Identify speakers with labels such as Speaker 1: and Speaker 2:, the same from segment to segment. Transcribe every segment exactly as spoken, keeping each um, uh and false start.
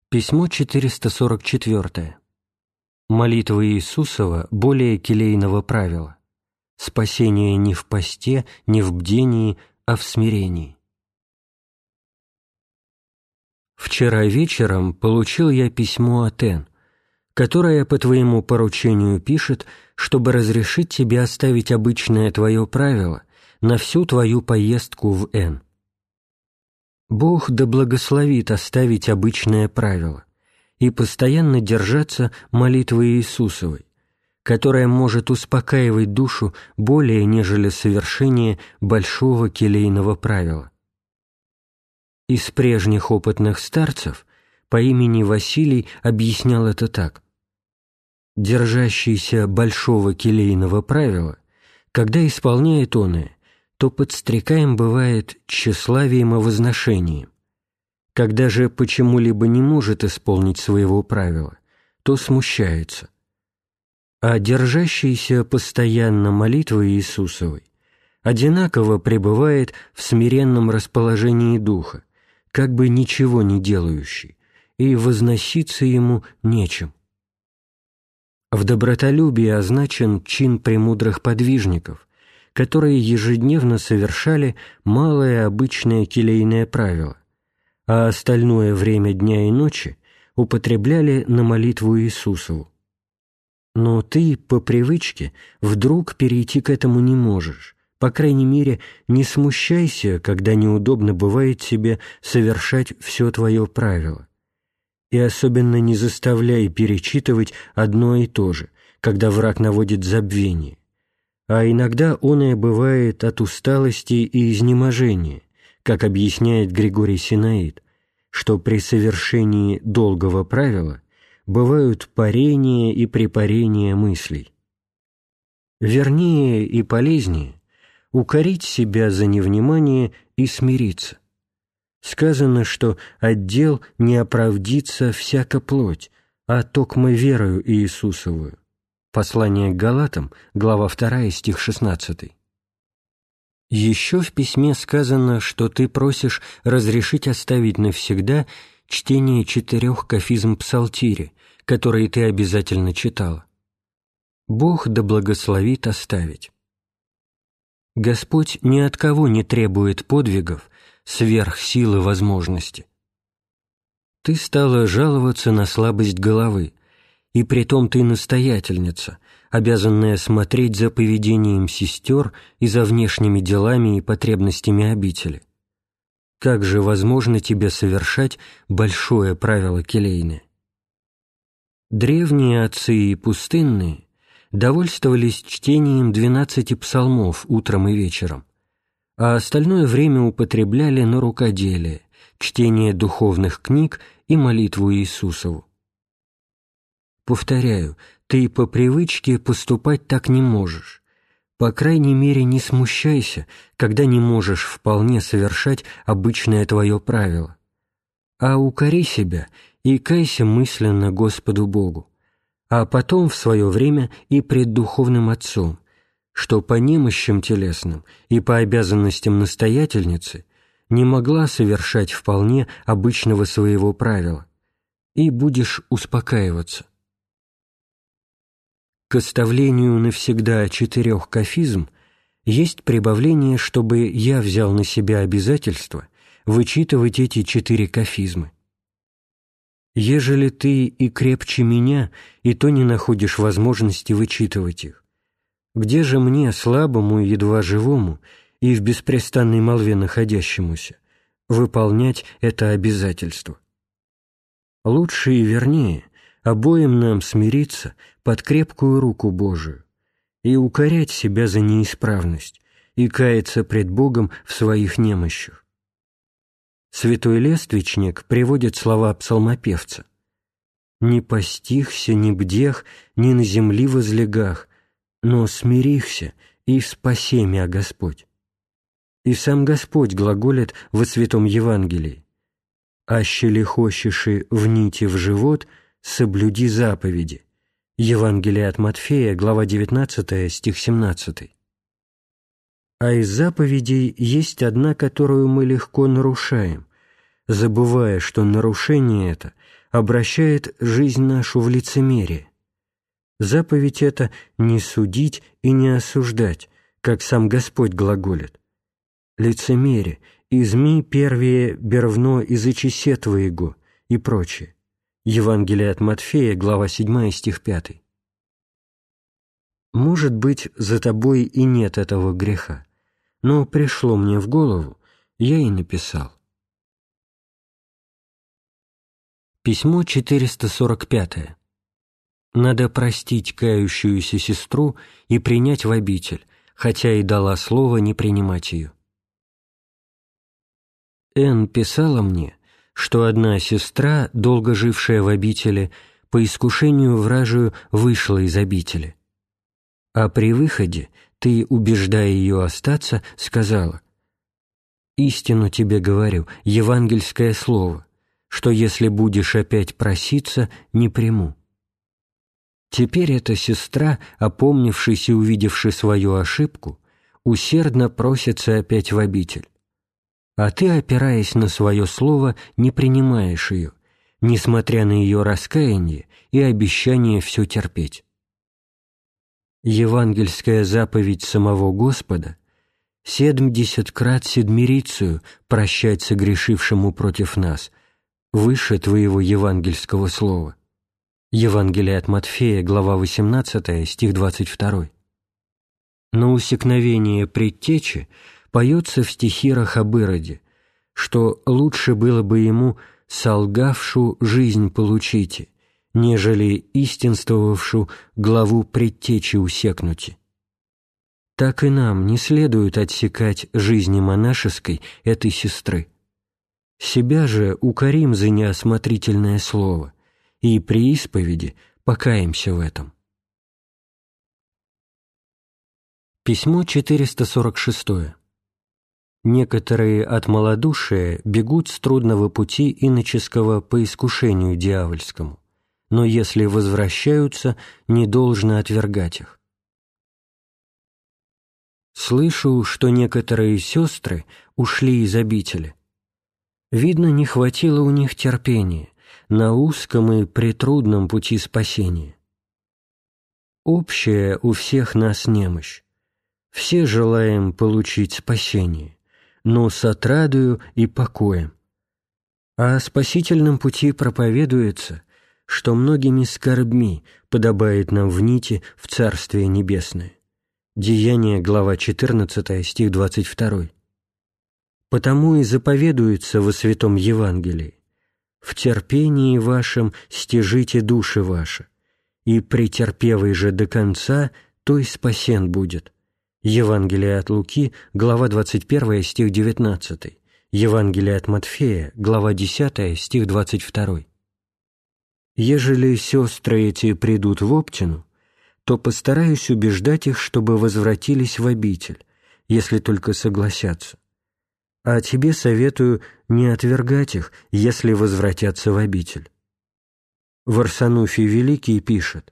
Speaker 1: Письмо четыреста сорок четыре. Молитва Иисусова более келейного правила. Спасение не в посте, не в бдении, а в смирении. Вчера вечером получил я письмо от Н, которое по твоему поручению пишет, чтобы разрешить тебе оставить обычное твое правило на всю твою поездку в Н. Бог да благословит оставить обычное правило и постоянно держаться молитвы Иисусовой, которая может успокаивать душу более, нежели совершение большого келейного правила. Из прежних опытных старцев по имени Василий объяснял это так. Держащийся большого келейного правила, когда исполняет оное, то подстрекаем бывает тщеславием и возношением. Когда же почему-либо не может исполнить своего правила, то смущается. А держащийся постоянно молитвой Иисусовой одинаково пребывает в смиренном расположении духа, как бы ничего не делающий, и возноситься ему нечем. В добротолюбии означен чин премудрых подвижников, которые ежедневно совершали малое обычное келейное правило, а остальное время дня и ночи употребляли на молитву Иисусову. Но ты, по привычке, вдруг перейти к этому не можешь, по крайней мере, не смущайся, когда неудобно бывает тебе совершать все твое правило. И особенно не заставляй перечитывать одно и то же, когда враг наводит забвение. А иногда оное бывает от усталости и изнеможения, как объясняет Григорий Синаид, что при совершении долгого правила бывают парения и препарения мыслей. Вернее и полезнее укорить себя за невнимание и смириться. Сказано, что от дел не оправдится всяка плоть, а токмо верою Иисусовую. Послание к Галатам, глава вторая, стих шестнадцатый. Еще в письме сказано, что ты просишь разрешить оставить навсегда чтение четырех кафизм псалтири, которые ты обязательно читала. Бог да благословит оставить. Господь ни от кого не требует подвигов сверх силы возможности. Ты стала жаловаться на слабость головы, и притом ты настоятельница, обязанная смотреть за поведением сестер и за внешними делами и потребностями обители. Как же возможно тебе совершать большое правило келейное? Древние отцы и пустынные довольствовались чтением двенадцати псалмов утром и вечером, а остальное время употребляли на рукоделие, чтение духовных книг и молитву Иисусову. Повторяю, ты по привычке поступать так не можешь. По крайней мере, не смущайся, когда не можешь вполне совершать обычное твое правило. А укори себя и кайся мысленно Господу Богу, а потом в свое время и пред духовным отцом, что по немощам телесным и по обязанностям настоятельницы не могла совершать вполне обычного своего правила, и будешь успокаиваться. К оставлению навсегда четырех кафизм есть прибавление, чтобы я взял на себя обязательство вычитывать эти четыре кафизмы. Ежели ты и крепче меня, и то не находишь возможности вычитывать их, где же мне, слабому и едва живому, и в беспрестанной молве находящемуся, выполнять это обязательство? Лучше и вернее обоим нам смириться под крепкую руку Божию и укорять себя за неисправность и каяться пред Богом в своих немощах. Святой Лествичник приводит слова псалмопевца: «Не постихся, не бдех, ни на земли возлегах, но смирихся и спаси мя Господь». И сам Господь глаголит во Святом Евангелии: «Аще ли хочеши вните в живот, соблюди заповеди». Евангелие от Матфея, глава девятнадцатая, стих семнадцатый. А из заповедей есть одна, которую мы легко нарушаем, забывая, что нарушение это обращает жизнь нашу в лицемерие. Заповедь эта не судить и не осуждать, как сам Господь глаголит. Лицемере, изми первее бервно изычесе твоего и прочее. Евангелие от Матфея, глава седьмая, стих пятый. Может быть, за тобой и нет этого греха, но пришло мне в голову, я и написал. Письмо четыреста сорок пятое. Надо простить кающуюся сестру и принять в обитель, хотя и дала слово не принимать ее. Н. писала мне, что одна сестра, долго жившая в обители, по искушению вражию вышла из обители. А при выходе ты, убеждая ее остаться, сказала: «Истину тебе говорю, евангельское слово, что если будешь опять проситься, не приму». Теперь эта сестра, опомнившись и увидевши свою ошибку, усердно просится опять в обитель. А ты, опираясь на свое слово, не принимаешь ее, несмотря на ее раскаяние и обещание все терпеть. Евангельская заповедь самого Господа — «Седмдесят крат седмирицию прощать согрешившему против нас» выше твоего евангельского слова. Евангелие от Матфея, глава восемнадцатая, стих двадцать второй. На усекновение предтечи поется в стихирах об Ироде, что лучше было бы ему «солгавшу жизнь получите», нежели истинствовавшу главу предтечи усекнуте. Так и нам не следует отсекать жизни монашеской этой сестры. Себя же укорим за неосмотрительное слово и при исповеди покаемся в этом. Письмо четыреста сорок шестое. Некоторые от малодушия бегут с трудного пути иноческого по искушению дьявольскому, но если возвращаются, не должно отвергать их. Слышу, что некоторые сестры ушли из обители. Видно, не хватило у них терпения на узком и претрудном пути спасения. Общая у всех нас немощь. Все желаем получить спасение, но с отрадою и покоем. А о спасительном пути проповедуется, что многими скорбьми подобает нам в нити в Царствие Небесное. Деяния, глава четырнадцатая, стих двадцать второй. Потому и заповедуется во Святом Евангелии: «В терпении вашем стяжите души ваши, и претерпевый же до конца, той спасен будет». Евангелие от Луки, глава двадцать первая, стих девятнадцатый. Евангелие от Матфея, глава десятая, стих двадцать второй. Ежели сестры эти придут в Оптину, то постараюсь убеждать их, чтобы возвратились в обитель, если только согласятся. А тебе советую не отвергать их, если возвратятся в обитель. Варсануфий Великий пишет: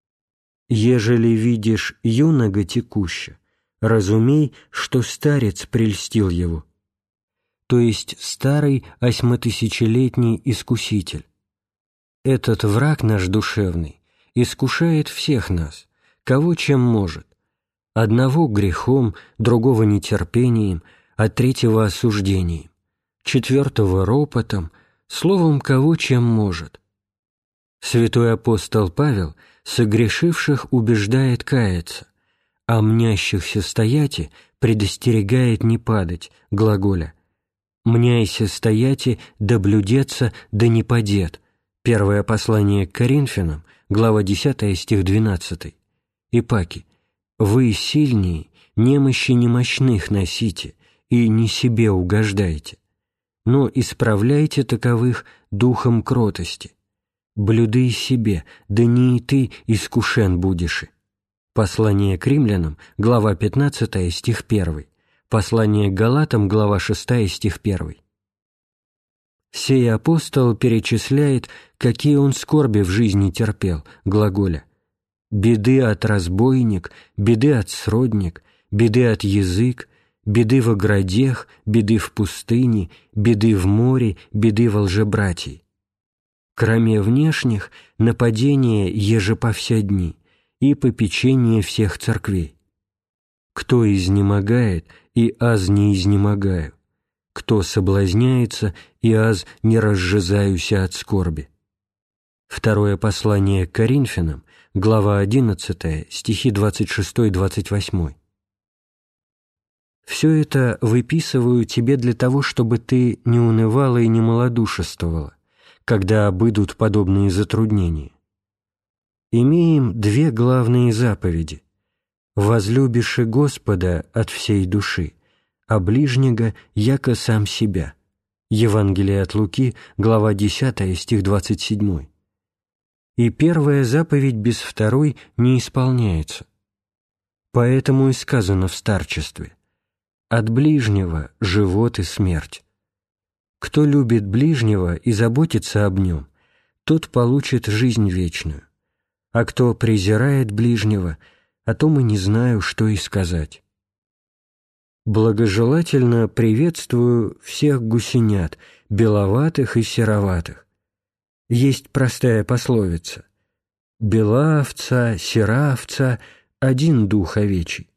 Speaker 1: «Ежели видишь юнога текуща, разумей, что старец прельстил его», то есть старый осьмотысячелетний искуситель. Этот враг наш душевный искушает всех нас, кого чем может, одного грехом, другого нетерпением, а третьего осуждением, четвертого ропотом, словом, кого чем может. Святой апостол Павел согрешивших убеждает каяться, а мнящихся стояти предостерегает не падать, глаголя: «Мняйся стояти, да блюдеться, да не падет». Первое послание к Коринфянам, глава десятая, стих двенадцатый. Ипаки: «Вы сильнее, немощи немощных носите, и не себе угождайте, но исправляйте таковых духом кротости. Блюды себе, да не и ты искушен будешь». Послание к римлянам, глава пятнадцатая, стих первый. Послание к галатам, глава шестая, стих первый. Сей апостол перечисляет, какие он скорби в жизни терпел, глаголя: «Беды от разбойник, беды от сродник, беды от язык, беды во градех, беды в пустыне, беды в море, беды во лжебратии. Кроме внешних, нападения еже по все дни и попечение всех церквей. Кто изнемогает, и аз не изнемогаю, кто соблазняется, и аз не разжизаюся от скорби. Второе послание к Коринфянам, глава одиннадцатая, стихи двадцать шестой — двадцать восьмой. Все это выписываю тебе для того, чтобы ты не унывала и не малодушествовала, когда обыдут подобные затруднения. Имеем две главные заповеди: «Возлюбиши Господа от всей души, а ближнего яко сам себя». Евангелие от Луки, глава десятая, стих двадцать седьмой. И первая заповедь без второй не исполняется. Поэтому и сказано в старчестве: «От ближнего живот и смерть». Кто любит ближнего и заботится об нем, тот получит жизнь вечную. А кто презирает ближнего, о том и не знаю, что и сказать. Благожелательно приветствую всех гусенят, беловатых и сероватых. Есть простая пословица: «Бела овца, сера овца, один дух овечий».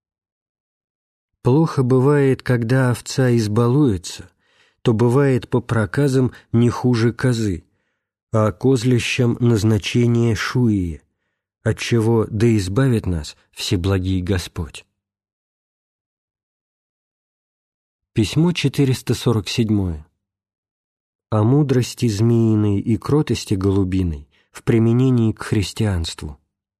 Speaker 1: Плохо бывает, когда овца избалуется, то бывает по проказам не хуже козы, а козлищам назначение шуие, отчего да избавит нас Всеблагий Господь. Письмо четыреста сорок семь. О мудрости змеиной и кротости голубиной в применении к христианству.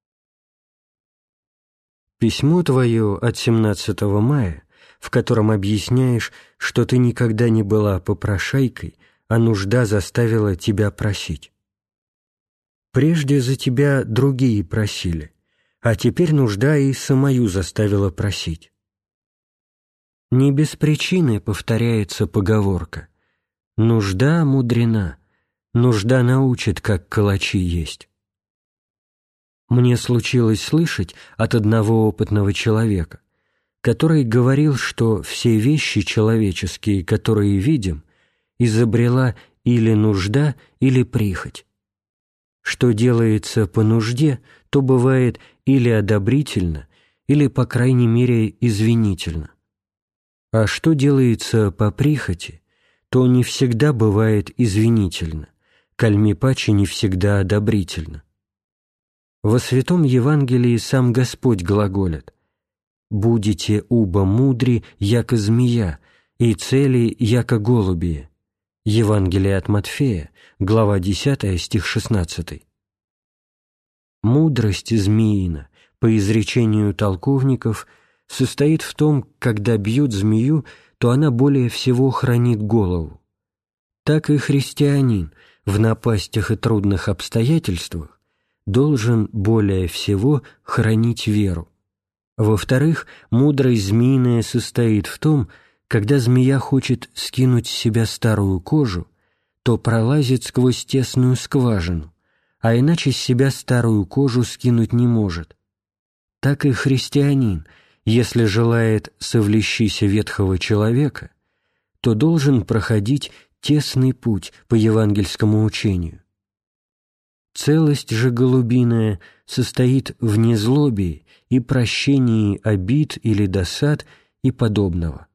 Speaker 1: Письмо твое от семнадцатого мая, в котором объясняешь, что ты никогда не была попрошайкой, а нужда заставила тебя просить. Прежде за тебя другие просили, а теперь нужда и самою заставила просить. Не без причины повторяется поговорка: «Нужда мудрена, нужда научит, как калачи есть». Мне случилось слышать от одного опытного человека, который говорил, что все вещи человеческие, которые видим, изобрела или нужда, или прихоть. Что делается по нужде, то бывает или одобрительно, или, по крайней мере, извинительно. А что делается по прихоти, то не всегда бывает извинительно, кальми паче не всегда одобрительно. Во Святом Евангелии сам Господь глаголит: «Будете уба мудри, яко змея, и цели, яко голубие». Евангелие от Матфея, глава десятая, стих шестнадцатый. Мудрость змеина, по изречению толковников, состоит в том, когда бьют змею, то она более всего хранит голову. Так и христианин в напастях и трудных обстоятельствах должен более всего хранить веру. Во-вторых, мудрость змеиная состоит в том, когда змея хочет скинуть с себя старую кожу, то пролазит сквозь тесную скважину, а иначе с себя старую кожу скинуть не может. Так и христианин, если желает совлещися ветхого человека, то должен проходить тесный путь по евангельскому учению. Целость же голубиная состоит в незлобии и прощении обид или досад и подобного.